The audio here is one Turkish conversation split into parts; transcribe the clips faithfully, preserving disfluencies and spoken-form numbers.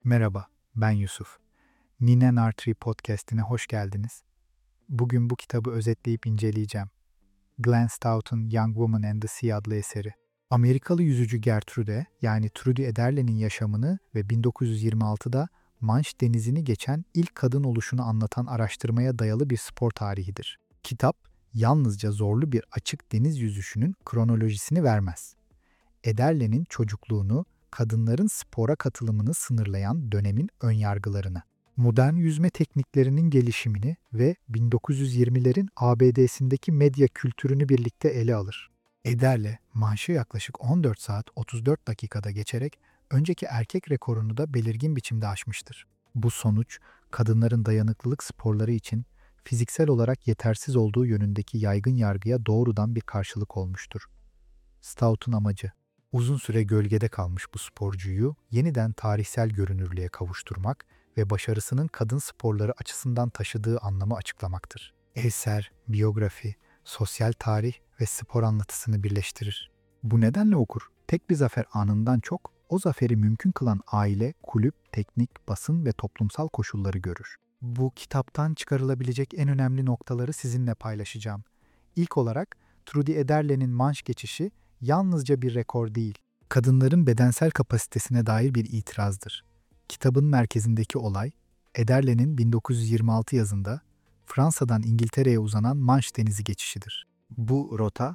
Merhaba, ben Yusuf. Ninen Artery Podcast'ine hoş geldiniz. Bugün bu kitabı özetleyip inceleyeceğim. Glenn Stout'un Young Woman and the Sea adlı eseri. Amerikalı yüzücü Gertrude, yani Trudy Ederle'nin yaşamını ve bin dokuz yüz yirmi altıda Manş Denizi'ni geçen ilk kadın oluşunu anlatan araştırmaya dayalı bir spor tarihidir. Kitap, yalnızca zorlu bir açık deniz yüzüşünün kronolojisini vermez. Ederle'nin çocukluğunu, kadınların spora katılımını sınırlayan dönemin önyargılarını, modern yüzme tekniklerinin gelişimini ve bin dokuz yüz yirmilerin A B D'sindeki medya kültürünü birlikte ele alır. Ederle manşı yaklaşık on dört saat otuz dört dakikada geçerek önceki erkek rekorunu da belirgin biçimde aşmıştır. Bu sonuç, kadınların dayanıklılık sporları için fiziksel olarak yetersiz olduğu yönündeki yaygın yargıya doğrudan bir karşılık olmuştur. Stout'un amacı, uzun süre gölgede kalmış bu sporcuyu yeniden tarihsel görünürlüğe kavuşturmak ve başarısının kadın sporları açısından taşıdığı anlamı açıklamaktır. Eser, biyografi, sosyal tarih ve spor anlatısını birleştirir. Bu nedenle okur, tek bir zafer anından çok, o zaferi mümkün kılan aile, kulüp, teknik, basın ve toplumsal koşulları görür. Bu kitaptan çıkarılabilecek en önemli noktaları sizinle paylaşacağım. İlk olarak, Trudy Ederle'nin manş geçişi yalnızca bir rekor değil, kadınların bedensel kapasitesine dair bir itirazdır. Kitabın merkezindeki olay, Ederle'nin bin dokuz yüz yirmi altı yazında Fransa'dan İngiltere'ye uzanan Manş Denizi geçişidir. Bu rota,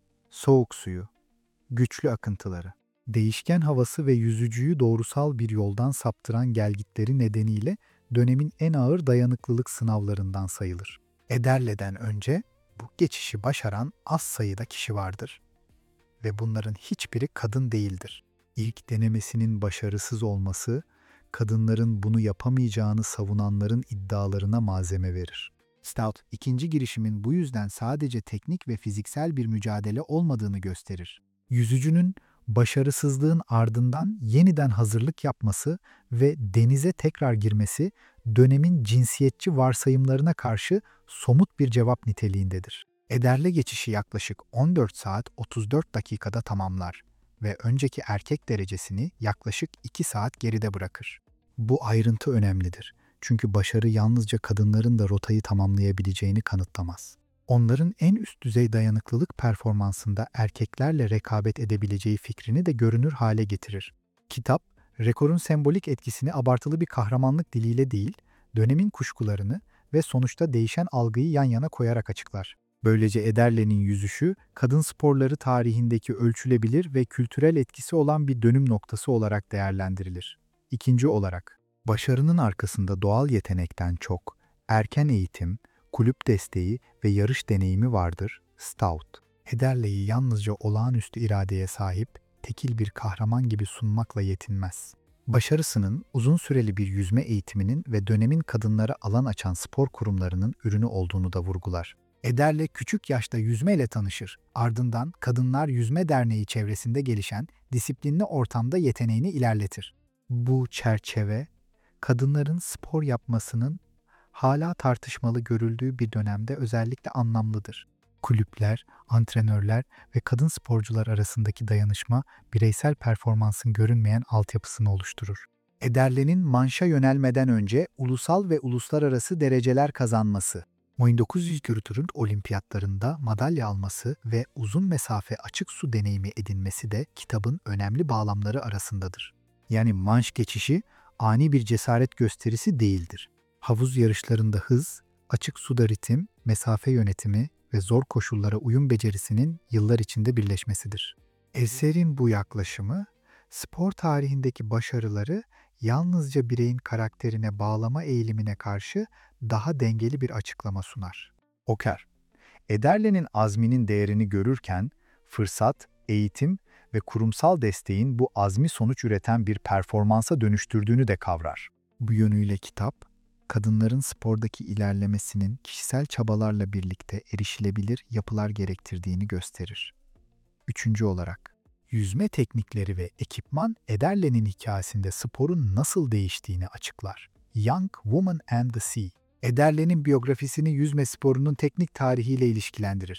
soğuk suyu, güçlü akıntıları, değişken havası ve yüzücüyü doğrusal bir yoldan saptıran gelgitleri nedeniyle dönemin en ağır dayanıklılık sınavlarından sayılır. Ederle'den önce bu geçişi başaran az sayıda kişi vardır ve bunların hiçbiri kadın değildir. İlk denemesinin başarısız olması, kadınların bunu yapamayacağını savunanların iddialarına malzeme verir. Stout, ikinci girişimin bu yüzden sadece teknik ve fiziksel bir mücadele olmadığını gösterir. Yüzücünün başarısızlığın ardından yeniden hazırlık yapması ve denize tekrar girmesi, dönemin cinsiyetçi varsayımlarına karşı somut bir cevap niteliğindedir. Ederle geçişi yaklaşık on dört saat otuz dört dakikada tamamlar ve önceki erkek derecesini yaklaşık iki saat geride bırakır. Bu ayrıntı önemlidir. Çünkü başarı yalnızca kadınların da rotayı tamamlayabileceğini kanıtlamaz. Onların en üst düzey dayanıklılık performansında erkeklerle rekabet edebileceği fikrini de görünür hale getirir. Kitap, rekorun sembolik etkisini abartılı bir kahramanlık diliyle değil, dönemin kuşkularını ve sonuçta değişen algıyı yan yana koyarak açıklar. Böylece Ederle'nin yüzüşü, kadın sporları tarihindeki ölçülebilir ve kültürel etkisi olan bir dönüm noktası olarak değerlendirilir. İkinci olarak, başarının arkasında doğal yetenekten çok, erken eğitim, kulüp desteği ve yarış deneyimi vardır. Stout, Ederle'yi yalnızca olağanüstü iradeye sahip, tekil bir kahraman gibi sunmakla yetinmez. Başarısının uzun süreli bir yüzme eğitiminin ve dönemin kadınlara alan açan spor kurumlarının ürünü olduğunu da vurgular. Ederle küçük yaşta yüzmeyle tanışır. Ardından Kadınlar Yüzme Derneği çevresinde gelişen disiplinli ortamda yeteneğini ilerletir. Bu çerçeve, kadınların spor yapmasının hala tartışmalı görüldüğü bir dönemde özellikle anlamlıdır. Kulüpler, antrenörler ve kadın sporcular arasındaki dayanışma bireysel performansın görünmeyen altyapısını oluşturur. Ederle'nin manşa yönelmeden önce ulusal ve uluslararası dereceler kazanması, bin dokuz yüz Kültür'ün olimpiyatlarında madalya alması ve uzun mesafe açık su deneyimi edinmesi de kitabın önemli bağlamları arasındadır. Yani manş geçişi ani bir cesaret gösterisi değildir. Havuz yarışlarında hız, açık suda ritim, mesafe yönetimi ve zor koşullara uyum becerisinin yıllar içinde birleşmesidir. Eserin bu yaklaşımı, spor tarihindeki başarıları yalnızca bireyin karakterine bağlama eğilimine karşı daha dengeli bir açıklama sunar. Oker, Ederle'nin azminin değerini görürken, fırsat, eğitim ve kurumsal desteğin bu azmi sonuç üreten bir performansa dönüştürdüğünü de kavrar. Bu yönüyle kitap, kadınların spordaki ilerlemesinin kişisel çabalarla birlikte erişilebilir yapılar gerektirdiğini gösterir. Üçüncü olarak, yüzme teknikleri ve ekipman Ederle'nin hikayesinde sporun nasıl değiştiğini açıklar. Young Woman and the Sea, Ederle'nin biyografisini yüzme sporunun teknik tarihiyle ilişkilendirir.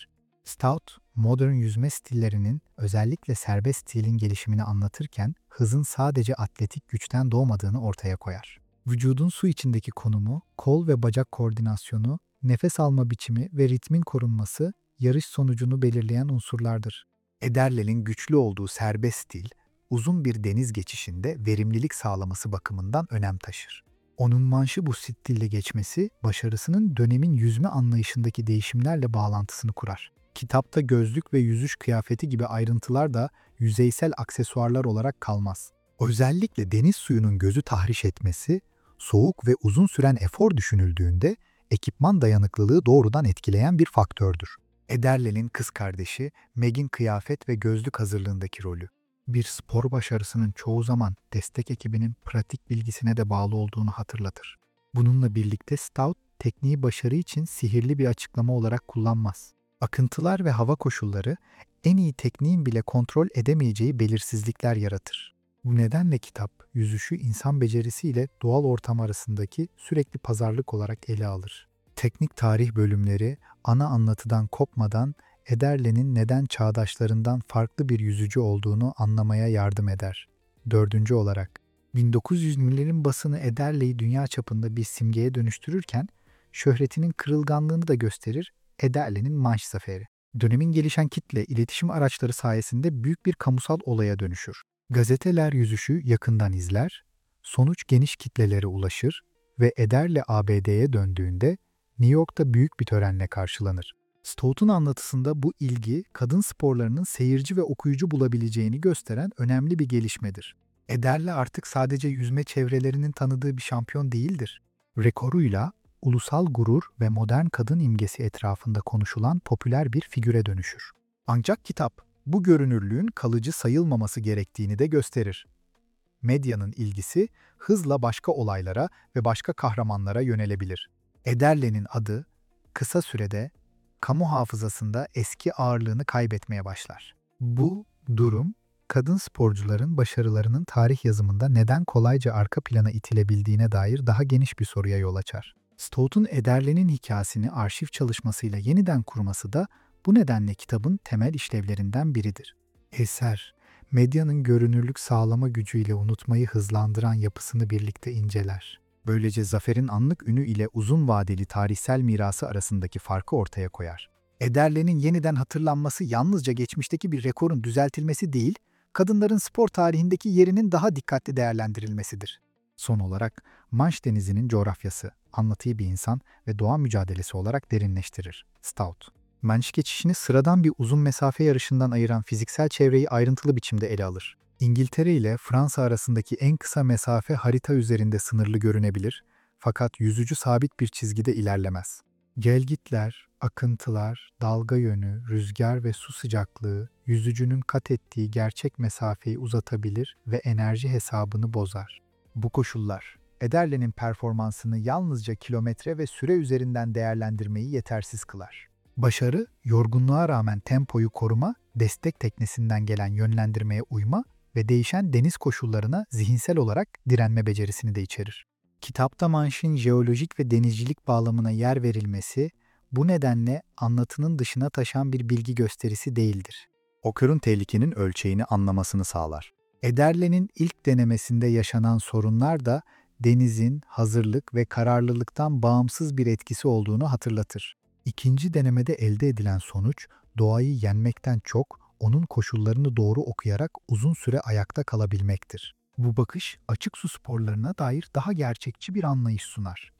Stout, modern yüzme stillerinin, özellikle serbest stilin gelişimini anlatırken hızın sadece atletik güçten doğmadığını ortaya koyar. Vücudun su içindeki konumu, kol ve bacak koordinasyonu, nefes alma biçimi ve ritmin korunması yarış sonucunu belirleyen unsurlardır. Ederle'nin güçlü olduğu serbest stil, uzun bir deniz geçişinde verimlilik sağlaması bakımından önem taşır. Onun manşı bu stille geçmesi, başarısının dönemin yüzme anlayışındaki değişimlerle bağlantısını kurar. Kitapta gözlük ve yüzüş kıyafeti gibi ayrıntılar da yüzeysel aksesuarlar olarak kalmaz. Özellikle deniz suyunun gözü tahriş etmesi, soğuk ve uzun süren efor düşünüldüğünde ekipman dayanıklılığı doğrudan etkileyen bir faktördür. Ederle'nin kız kardeşi Meg'in kıyafet ve gözlük hazırlığındaki rolü, bir spor başarısının çoğu zaman destek ekibinin pratik bilgisine de bağlı olduğunu hatırlatır. Bununla birlikte Stout, tekniği başarı için sihirli bir açıklama olarak kullanmaz. Akıntılar ve hava koşulları en iyi tekniğin bile kontrol edemeyeceği belirsizlikler yaratır. Bu nedenle kitap, yüzüşü insan becerisiyle doğal ortam arasındaki sürekli pazarlık olarak ele alır. Teknik tarih bölümleri, ana anlatıdan kopmadan Ederle'nin neden çağdaşlarından farklı bir yüzücü olduğunu anlamaya yardım eder. Dördüncü olarak, bin dokuz yüzlerin basını Ederle'yi dünya çapında bir simgeye dönüştürürken, şöhretinin kırılganlığını da gösterir. Ederle'nin Manş Zaferi, dönemin gelişen kitle iletişim araçları sayesinde büyük bir kamusal olaya dönüşür. Gazeteler yüzüşü yakından izler, sonuç geniş kitlelere ulaşır ve Ederle A B D'ye döndüğünde New York'ta büyük bir törenle karşılanır. Stout'un anlatısında bu ilgi, kadın sporlarının seyirci ve okuyucu bulabileceğini gösteren önemli bir gelişmedir. Ederle artık sadece yüzme çevrelerinin tanıdığı bir şampiyon değildir. Rekoruyla ulusal gurur ve modern kadın imgesi etrafında konuşulan popüler bir figüre dönüşür. Ancak kitap, bu görünürlüğün kalıcı sayılmaması gerektiğini de gösterir. Medyanın ilgisi hızla başka olaylara ve başka kahramanlara yönelebilir. Ederle'nin adı kısa sürede kamu hafızasında eski ağırlığını kaybetmeye başlar. Bu durum, kadın sporcuların başarılarının tarih yazımında neden kolayca arka plana itilebildiğine dair daha geniş bir soruya yol açar. Stout'un Ederle'nin hikayesini arşiv çalışmasıyla yeniden kurması da bu nedenle kitabın temel işlevlerinden biridir. Eser, medyanın görünürlük sağlama gücüyle unutmayı hızlandıran yapısını birlikte inceler. Böylece zaferin anlık ünü ile uzun vadeli tarihsel mirası arasındaki farkı ortaya koyar. Ederle'nin yeniden hatırlanması yalnızca geçmişteki bir rekorun düzeltilmesi değil, kadınların spor tarihindeki yerinin daha dikkatli değerlendirilmesidir. Son olarak, Manş Denizi'nin coğrafyası, anlatıyı bir insan ve doğa mücadelesi olarak derinleştirir. Stout, Manş geçişini sıradan bir uzun mesafe yarışından ayıran fiziksel çevreyi ayrıntılı biçimde ele alır. İngiltere ile Fransa arasındaki en kısa mesafe harita üzerinde sınırlı görünebilir, fakat yüzücü sabit bir çizgide ilerlemez. Gelgitler, akıntılar, dalga yönü, rüzgar ve su sıcaklığı yüzücünün kat ettiği gerçek mesafeyi uzatabilir ve enerji hesabını bozar. Bu koşullar, Ederle'nin performansını yalnızca kilometre ve süre üzerinden değerlendirmeyi yetersiz kılar. Başarı, yorgunluğa rağmen tempoyu koruma, destek teknesinden gelen yönlendirmeye uyma ve değişen deniz koşullarına zihinsel olarak direnme becerisini de içerir. Kitapta Manş'ın jeolojik ve denizcilik bağlamına yer verilmesi, bu nedenle anlatının dışına taşan bir bilgi gösterisi değildir. Okurun tehlikenin ölçeğini anlamasını sağlar. Ederle'nin ilk denemesinde yaşanan sorunlar da denizin hazırlık ve kararlılıktan bağımsız bir etkisi olduğunu hatırlatır. İkinci denemede elde edilen sonuç, doğayı yenmekten çok, onun koşullarını doğru okuyarak uzun süre ayakta kalabilmektir. Bu bakış, açık su sporlarına dair daha gerçekçi bir anlayış sunar.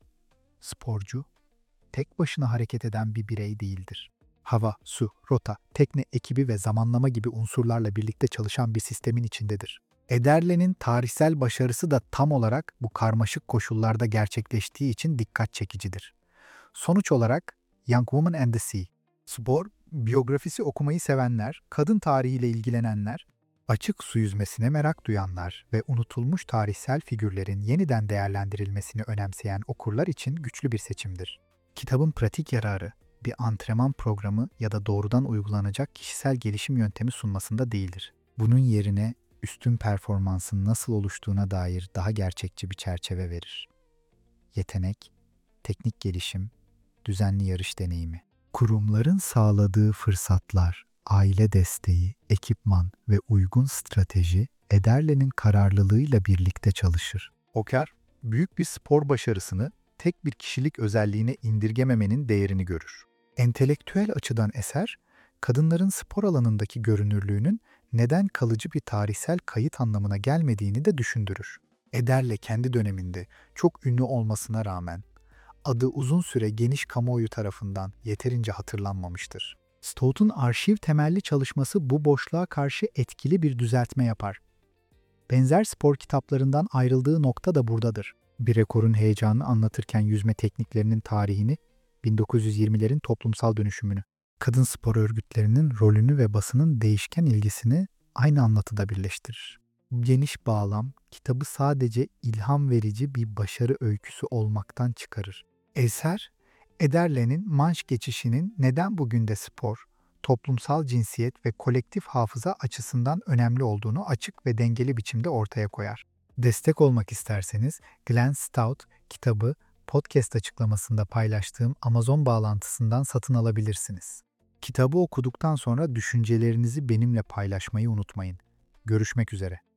Sporcu, tek başına hareket eden bir birey değildir. Hava, su, rota, tekne ekibi ve zamanlama gibi unsurlarla birlikte çalışan bir sistemin içindedir. Ederle'nin tarihsel başarısı da tam olarak bu karmaşık koşullarda gerçekleştiği için dikkat çekicidir. Sonuç olarak Young Woman and the Sea, spor, biyografisi okumayı sevenler, kadın tarihiyle ilgilenenler, açık su yüzmesine merak duyanlar ve unutulmuş tarihsel figürlerin yeniden değerlendirilmesini önemseyen okurlar için güçlü bir seçimdir. Kitabın pratik yararı, bir antrenman programı ya da doğrudan uygulanacak kişisel gelişim yöntemi sunmasında değildir. Bunun yerine üstün performansın nasıl oluştuğuna dair daha gerçekçi bir çerçeve verir. Yetenek, teknik gelişim, düzenli yarış deneyimi. Kurumların sağladığı fırsatlar, aile desteği, ekipman ve uygun strateji Ederle'nin kararlılığıyla birlikte çalışır. Oker, büyük bir spor başarısını tek bir kişilik özelliğine indirgememenin değerini görür. Entelektüel açıdan eser, kadınların spor alanındaki görünürlüğünün neden kalıcı bir tarihsel kayıt anlamına gelmediğini de düşündürür. Ederle kendi döneminde çok ünlü olmasına rağmen adı uzun süre geniş kamuoyu tarafından yeterince hatırlanmamıştır. Stout'un arşiv temelli çalışması bu boşluğa karşı etkili bir düzeltme yapar. Benzer spor kitaplarından ayrıldığı nokta da buradadır. Bir rekorun heyecanını anlatırken yüzme tekniklerinin tarihini, bin dokuz yüz yirmilerin toplumsal dönüşümünü, kadın spor örgütlerinin rolünü ve basının değişken ilgisini aynı anlatıda birleştirir. Bu geniş bağlam, kitabı sadece ilham verici bir başarı öyküsü olmaktan çıkarır. Eser, Ederle'nin Manş geçişinin neden bugün de spor, toplumsal cinsiyet ve kolektif hafıza açısından önemli olduğunu açık ve dengeli biçimde ortaya koyar. Destek olmak isterseniz Glenn Stout kitabı podcast açıklamasında paylaştığım Amazon bağlantısından satın alabilirsiniz. Kitabı okuduktan sonra düşüncelerinizi benimle paylaşmayı unutmayın. Görüşmek üzere.